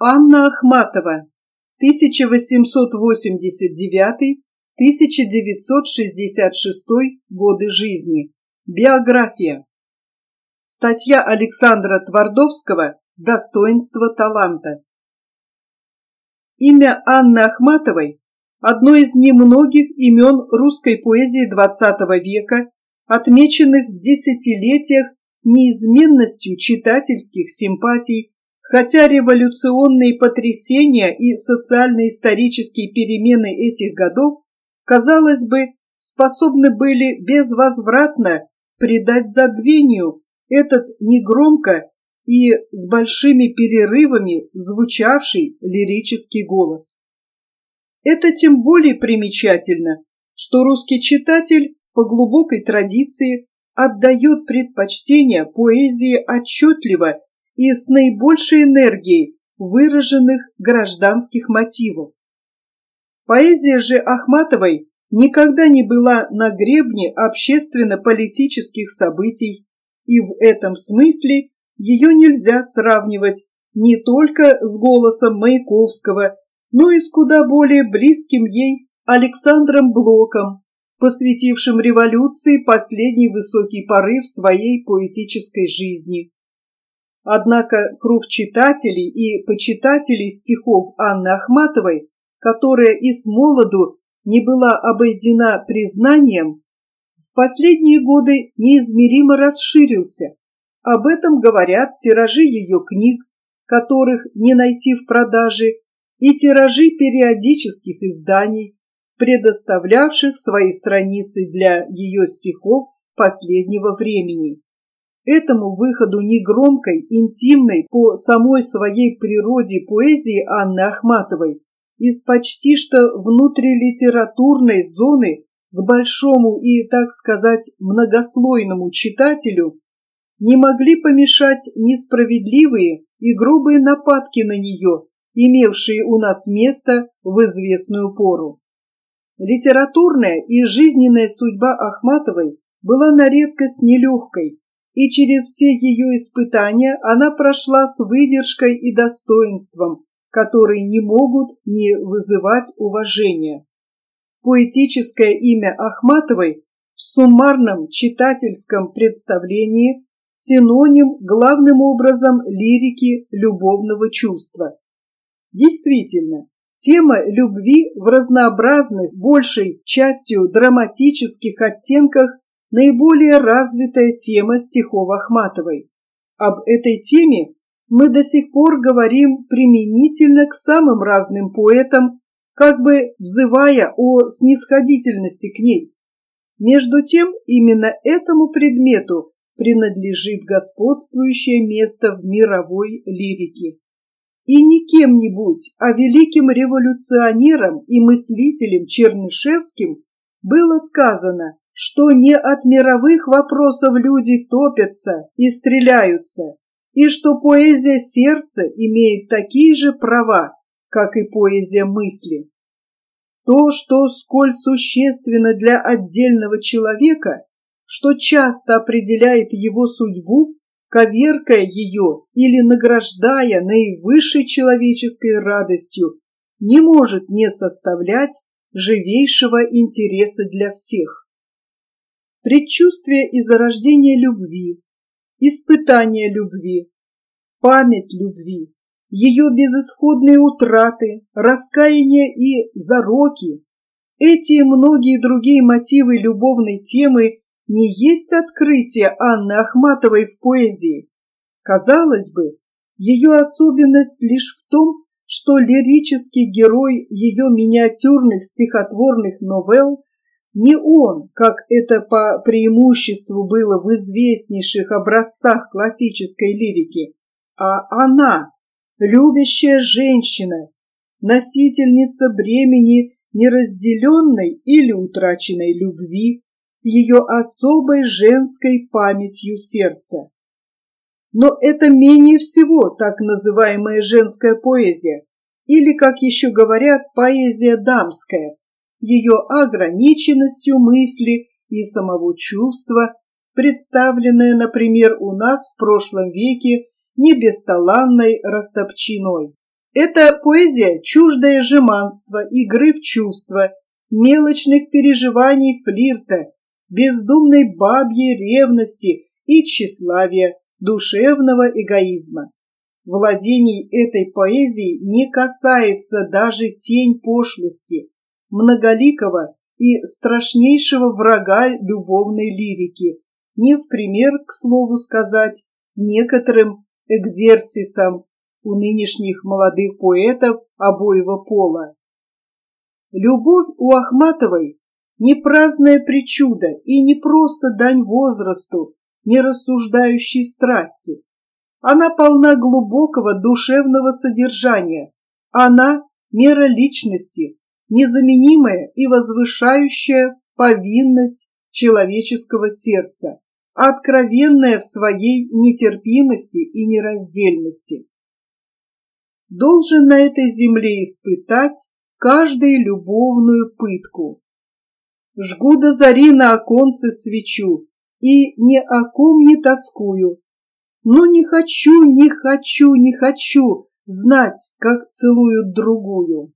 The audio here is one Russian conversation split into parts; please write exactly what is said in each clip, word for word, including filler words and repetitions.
Анна Ахматова, тысяча восемьсот восемьдесят девятый — тысяча девятьсот шестьдесят шестой годы жизни. Биография. Статья Александра Твардовского «Достоинство таланта». Имя Анны Ахматовой – одно из немногих имен русской поэзии двадцатого века, отмеченных в десятилетиях неизменностью читательских симпатий, хотя революционные потрясения и социально-исторические перемены этих годов, казалось бы, способны были безвозвратно предать забвению этот негромко и с большими перерывами звучавший лирический голос. Это тем более примечательно, что русский читатель по глубокой традиции отдает предпочтение поэзии отчетливо и с наибольшей энергией выраженных гражданских мотивов. Поэзия же Ахматовой никогда не была на гребне общественно-политических событий, и в этом смысле ее нельзя сравнивать не только с голосом Маяковского, но и с куда более близким ей Александром Блоком, посвятившим революции последний высокий порыв своей поэтической жизни. Однако круг читателей и почитателей стихов Анны Ахматовой, которая и смолоду не была обойдена признанием, в последние годы неизмеримо расширился. Об этом говорят тиражи ее книг, которых не найти в продаже, и тиражи периодических изданий, предоставлявших свои страницы для ее стихов последнего времени. Этому выходу негромкой, интимной по самой своей природе поэзии Анны Ахматовой из почти что внутрилитературной зоны к большому и, так сказать, многослойному читателю не могли помешать несправедливые и грубые нападки на нее, имевшие у нас место в известную пору. Литературная и жизненная судьба Ахматовой была на редкость нелегкой, и через все ее испытания она прошла с выдержкой и достоинством, которые не могут не вызывать уважения. Поэтическое имя Ахматовой в суммарном читательском представлении синоним главным образом лирики любовного чувства. Действительно, тема любви в разнообразных, большей частью драматических оттенках наиболее развитая тема стихов Ахматовой. Об этой теме мы до сих пор говорим применительно к самым разным поэтам, как бы взывая о снисходительности к ней. Между тем, именно этому предмету принадлежит господствующее место в мировой лирике. И не кем-нибудь, а великим революционером и мыслителем Чернышевским было сказано, что не от мировых вопросов люди топятся и стреляются, и что поэзия сердца имеет такие же права, как и поэзия мысли. То, что сколь существенно для отдельного человека, что часто определяет его судьбу, коверкая ее или награждая наивысшей человеческой радостью, не может не составлять живейшего интереса для всех. Предчувствие и зарождение любви, испытание любви, память любви, ее безысходные утраты, раскаяние и зароки, эти и многие другие мотивы любовной темы не есть открытие Анны Ахматовой в поэзии. Казалось бы, ее особенность лишь в том, что лирический герой ее миниатюрных стихотворных новелл не он, как это по преимуществу было в известнейших образцах классической лирики, а она, любящая женщина, носительница бремени неразделенной или утраченной любви с ее особой женской памятью сердца. Но это менее всего так называемая женская поэзия, или, как еще говорят, поэзия дамская, с ее ограниченностью мысли и самого чувства, представленная, например, у нас в прошлом веке не бесталанной Растопчиной. Это поэзия, чуждая жеманства, игры в чувства, мелочных переживаний флирта, бездумной бабьей ревности и тщеславия, душевного эгоизма. Владений этой поэзии не касается даже тень пошлости, многоликого и страшнейшего врага любовной лирики, не в пример, к слову сказать, некоторым экзерсисам у нынешних молодых поэтов обоего пола. Любовь у Ахматовой не праздная причуда и не просто дань возрасту, не рассуждающей страсти. Она полна глубокого душевного содержания. Она – мера личности, незаменимая и возвышающая повинность человеческого сердца, откровенная в своей нетерпимости и нераздельности. Должен на этой земле испытать каждый любовную пытку. Жгу до зари на оконце свечу и ни о ком не тоскую, но не хочу, не хочу, не хочу знать, как целуют другую.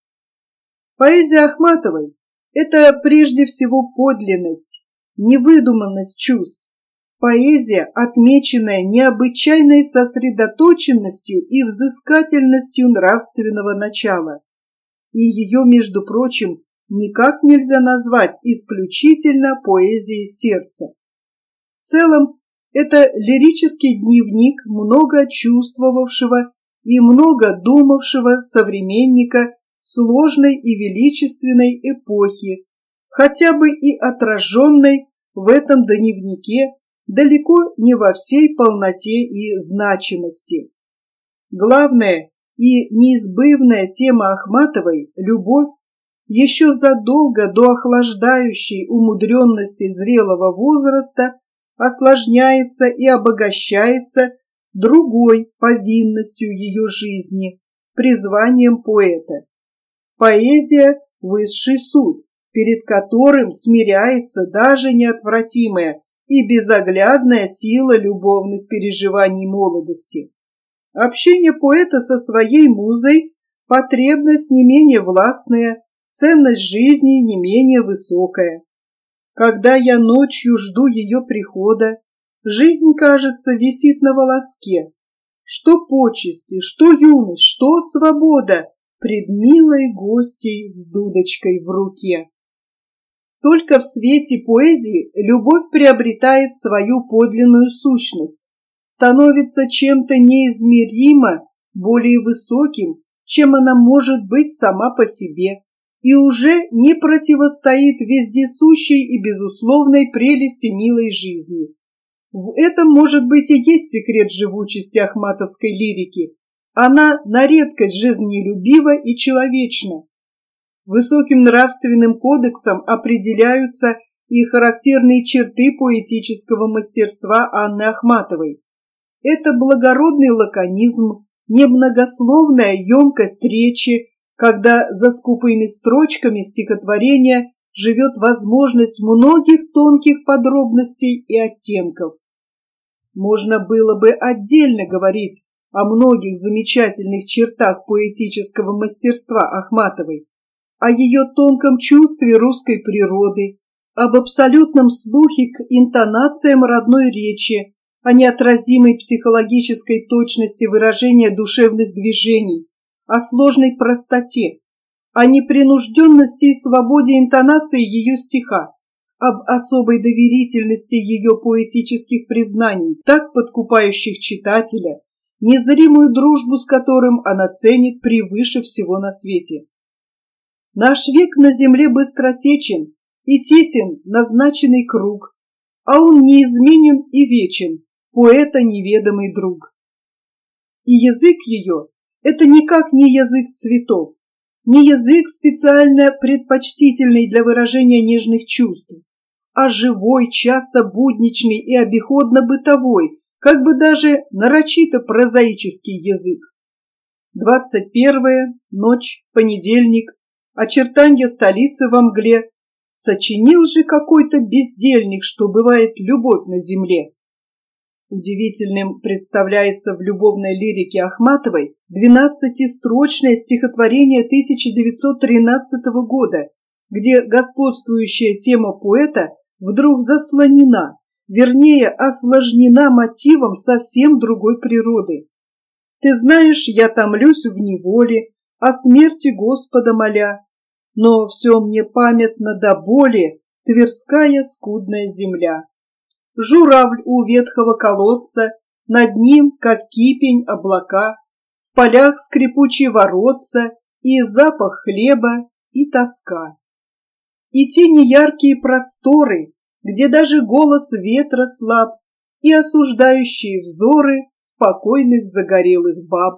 Поэзия Ахматовой – это прежде всего подлинность, невыдуманность чувств. Поэзия, отмеченная необычайной сосредоточенностью и взыскательностью нравственного начала. И ее, между прочим, никак нельзя назвать исключительно поэзией сердца. В целом, это лирический дневник много чувствовавшего и много думавшего современника сложной и величественной эпохи, хотя бы и отраженной в этом дневнике далеко не во всей полноте и значимости. Главная и неизбывная тема Ахматовой – любовь, еще задолго до охлаждающей умудренности зрелого возраста осложняется и обогащается другой повинностью ее жизни – призванием поэта. Поэзия – высший суд, перед которым смиряется даже неотвратимая и безоглядная сила любовных переживаний молодости. Общение поэта со своей музой – потребность не менее властная, ценность жизни не менее высокая. Когда я ночью жду ее прихода, жизнь, кажется, висит на волоске. Что почести, что юность, что свобода пред милой гостьей с дудочкой в руке. Только в свете поэзии любовь приобретает свою подлинную сущность, становится чем-то неизмеримо более высоким, чем она может быть сама по себе, и уже не противостоит вездесущей и безусловной прелести милой жизни. В этом, может быть, и есть секрет живучести ахматовской лирики. Она на редкость жизнелюбива и человечна. Высоким нравственным кодексом определяются и характерные черты поэтического мастерства Анны Ахматовой. Это благородный лаконизм, немногословная емкость речи, когда за скупыми строчками стихотворения живет возможность многих тонких подробностей и оттенков. Можно было бы отдельно говорить о многих замечательных чертах поэтического мастерства Ахматовой, о ее тонком чувстве русской природы, об абсолютном слухе к интонациям родной речи, о неотразимой психологической точности выражения душевных движений, о сложной простоте, о непринужденности и свободе интонации ее стиха, об особой доверительности ее поэтических признаний, так подкупающих читателя, незримую дружбу с которым она ценит превыше всего на свете. Наш век на земле быстротечен и тесен назначенный круг, а он неизменен и вечен, поэта неведомый друг. И язык ее – это никак не язык цветов, не язык специально предпочтительный для выражения нежных чувств, а живой, часто будничный и обиходно-бытовой, как бы даже нарочито прозаический язык. Двадцать первое, ночь, понедельник, очертанья столицы во мгле. Сочинил же какой-то бездельник, что бывает любовь на земле. Удивительным представляется в любовной лирике Ахматовой двенадцатистрочное стихотворение тысяча девятьсот тринадцатого года, где господствующая тема поэта вдруг заслонена, вернее, осложнена мотивом совсем другой природы. «Ты знаешь, я томлюсь в неволе, о смерти Господа моля, но все мне памятно до боли тверская скудная земля. Журавль у ветхого колодца, над ним, как кипень, облака, в полях скрипучие воротца, и запах хлеба, и тоска. И те неяркие просторы, где даже голос ветра слаб, и осуждающие взоры спокойных загорелых баб.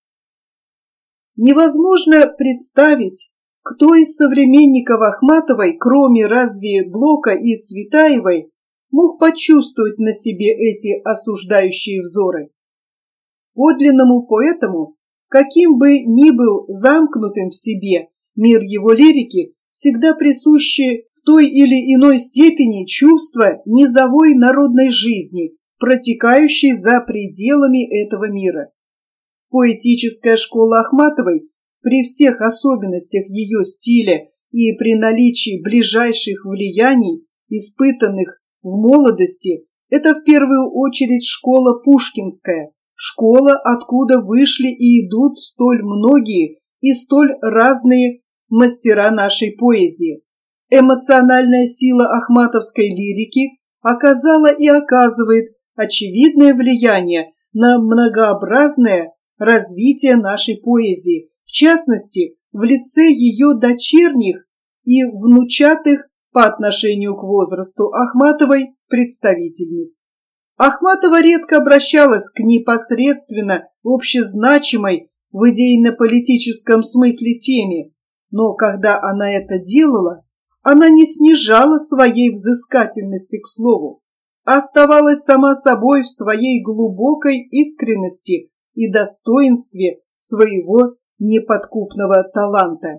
Невозможно представить, кто из современников Ахматовой, кроме разве Блока и Цветаевой, мог почувствовать на себе эти осуждающие взоры. Подлинному поэтому, каким бы ни был замкнутым в себе мир его лирики, всегда присуще в той или иной степени чувство низовой народной жизни, протекающей за пределами этого мира. Поэтическая школа Ахматовой, при всех особенностях ее стиля и при наличии ближайших влияний, испытанных в молодости, это в первую очередь школа пушкинская, школа, откуда вышли и идут столь многие и столь разные мастера нашей поэзии. Эмоциональная сила ахматовской лирики оказала и оказывает очевидное влияние на многообразное развитие нашей поэзии, в частности, в лице ее дочерних и внучатых по отношению к возрасту Ахматовой представительниц. Ахматова редко обращалась к непосредственно общезначимой в идейно-политическом смысле теме, но когда она это делала, она не снижала своей взыскательности к слову, а оставалась сама собой в своей глубокой искренности и достоинстве своего неподкупного таланта.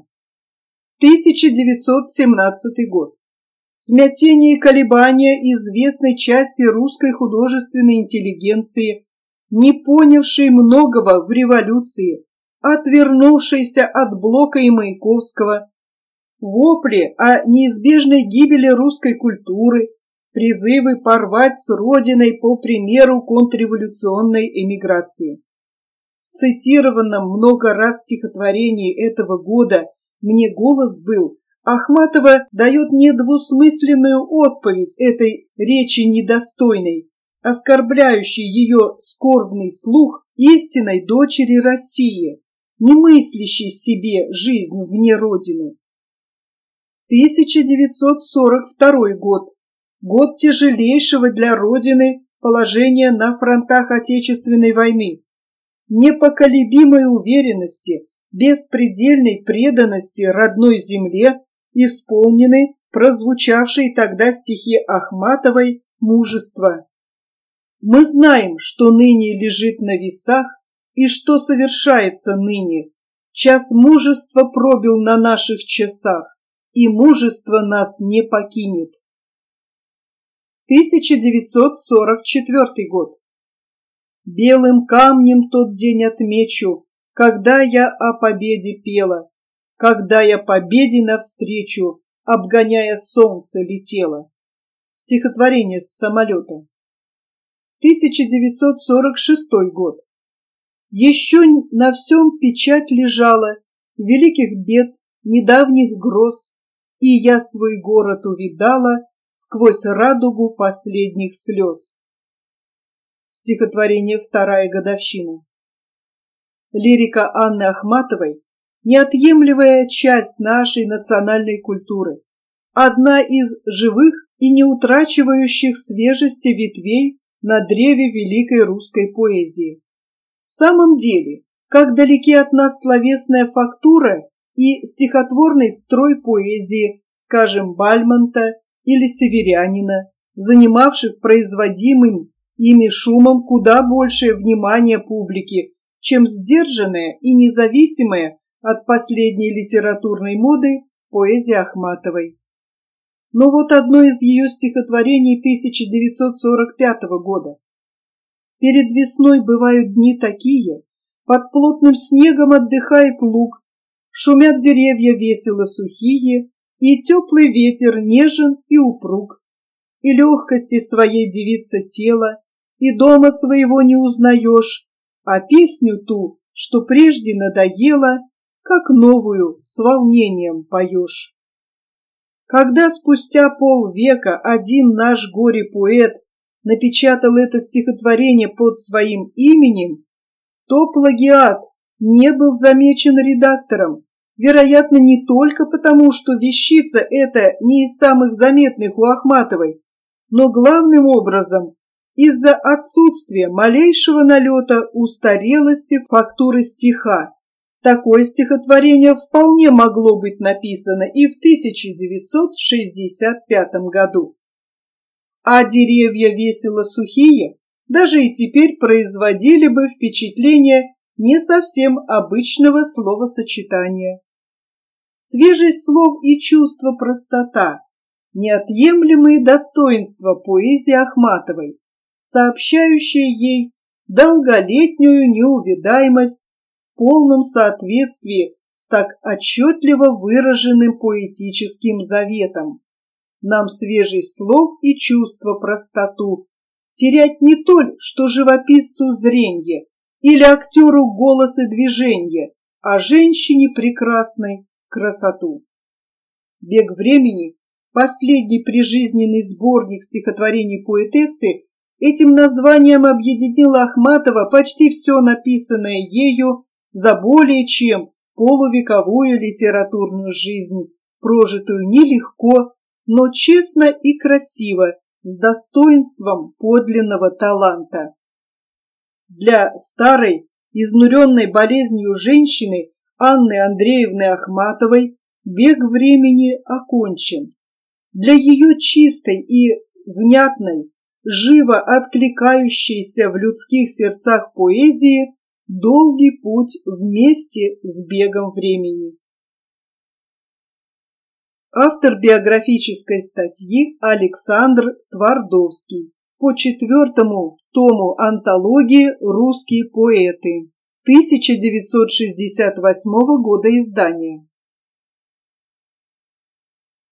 тысяча девятьсот семнадцатый год. Смятение и колебания известной части русской художественной интеллигенции, не понявшей многого в революции, отвернувшейся от Блока и Маяковского, вопли о неизбежной гибели русской культуры, призывы порвать с родиной по примеру контрреволюционной эмиграции. В цитированном много раз стихотворении этого года «Мне голос был» Ахматова дает недвусмысленную отповедь этой речи недостойной, оскорбляющей ее скорбный слух истинной дочери России, не мыслящей себе жизнь вне Родины. тысяча девятьсот сорок второй год. Год тяжелейшего для Родины положения на фронтах Отечественной войны. Непоколебимой уверенности, беспредельной преданности родной земле исполнены прозвучавшие тогда стихи Ахматовой «Мужество». Мы знаем, что ныне лежит на весах и что совершается ныне. Час мужества пробил на наших часах, и мужество нас не покинет. тысяча девятьсот сорок четвёртый год. Белым камнем тот день отмечу, когда я о победе пела, когда я победе навстречу, обгоняя солнце, летела. Стихотворение с самолета. тысяча девятьсот сорок шестой год. Еще на всем печать лежала великих бед, недавних гроз, и я свой город увидала сквозь радугу последних слез. Стихотворение «Вторая годовщина». Лирика Анны Ахматовой – неотъемлемая часть нашей национальной культуры, одна из живых и не утрачивающих свежести ветвей на древе великой русской поэзии. В самом деле, как далеки от нас словесная фактура и стихотворный строй поэзии, скажем, Бальмонта или Северянина, занимавших производимым ими шумом куда большее внимание публики, чем сдержанная и независимая от последней литературной моды поэзия Ахматовой. Но вот одно из ее стихотворений тысяча девятьсот сорок пятого года. Перед весной бывают дни такие, под плотным снегом отдыхает луг, шумят деревья весело сухие, и теплый ветер нежен и упруг. И легкости своей девица тела, и дома своего не узнаешь, а песню ту, что прежде надоела, как новую с волнением поешь. Когда спустя полвека один наш горе-поэт напечатал это стихотворение под своим именем, то плагиат не был замечен редактором, вероятно, не только потому, что вещица эта не из самых заметных у Ахматовой, но главным образом из-за отсутствия малейшего налета устарелости фактуры стиха. Такое стихотворение вполне могло быть написано и в тысяча девятьсот шестьдесят пятом году. А деревья весело сухие даже и теперь производили бы впечатление не совсем обычного словосочетания. Свежесть слов и чувство простота – неотъемлемые достоинства поэзии Ахматовой, сообщающие ей долголетнюю неувядаемость в полном соответствии с так отчетливо выраженным поэтическим заветом. Нам свежесть слов и чувство простоту терять не толь, что живописцу зренье или актеру голос и движенье, а женщине прекрасной красоту. «Бег времени», последний прижизненный сборник стихотворений поэтессы, этим названием объединила Ахматова почти все написанное ею за более чем полувековую литературную жизнь, прожитую нелегко, но честно и красиво, с достоинством подлинного таланта. Для старой, изнуренной болезнью женщины Анны Андреевны Ахматовой бег времени окончен. Для ее чистой и внятной, живо откликающейся в людских сердцах поэзии долгий путь вместе с бегом времени. Автор биографической статьи Александр Твардовский по четвертому тому антологии «Русские поэты» тысяча девятьсот шестьдесят восьмого года издания.